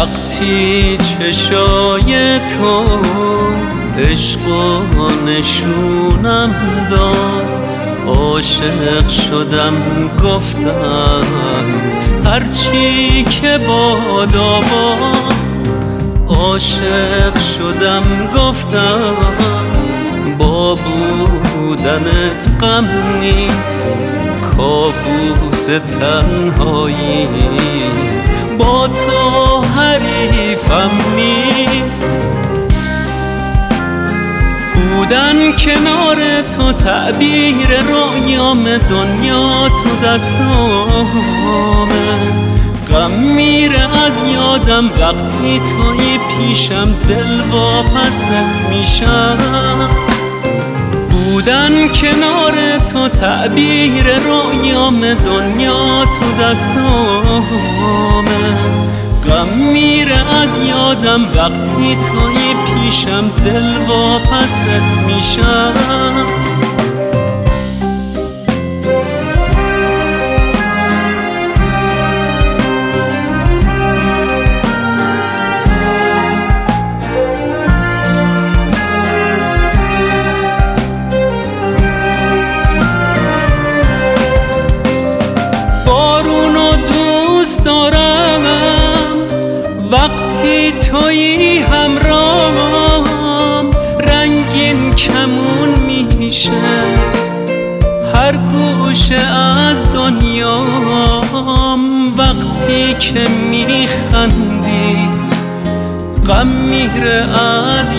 وقتی چشای تو عشق و نشونم داد، عاشق شدم گفتم هرچی که بادا باد. عاشق شدم گفتم با بودنت غم نیست، کابوس تنهایی با تو حریفم نیست. بودن کنار تو تعبیر رویام، دنیا تو دستامه. غم میره از یادم وقتی توی پیشم، دل واپست میشم. بودن کنار تو تعبیر رویام، دنیا تو دستامه. غم میره از یادم وقتی توی پیشم، دل واپست میشم. وقتی تویی همراهم رنگین کمون میشه، هر گوشه از دنیام. وقتی که میخندی غم میره از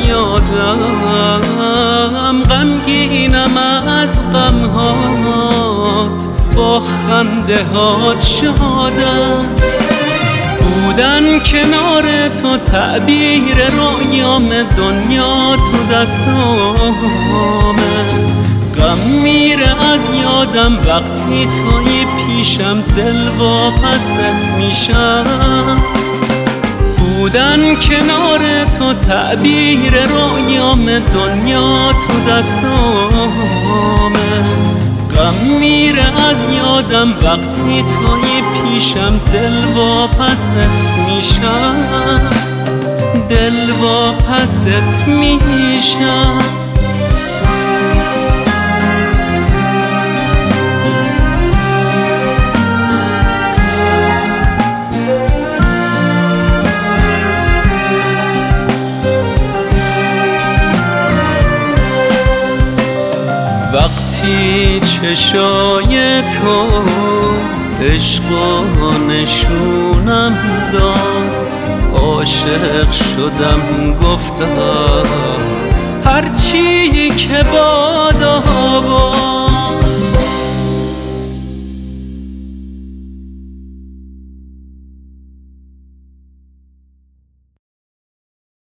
یادم، غمگینم از غمهات، با خنده هات شادم. بودن کنار تو تعبیر رویام، دنیا تو دستامه. غم میره از یادم وقتی توی پیشم، دل واپست میشم. بودن کنار تو تعبیر رویام، دنیا تو دستامه. غم میره از یادم وقتی توی پیشم، دل واپست میشم، دل واپست میشم. وقتی چشای تو عشق و نشونم داد، عاشق شدم گفتم هرچی که بادا باد.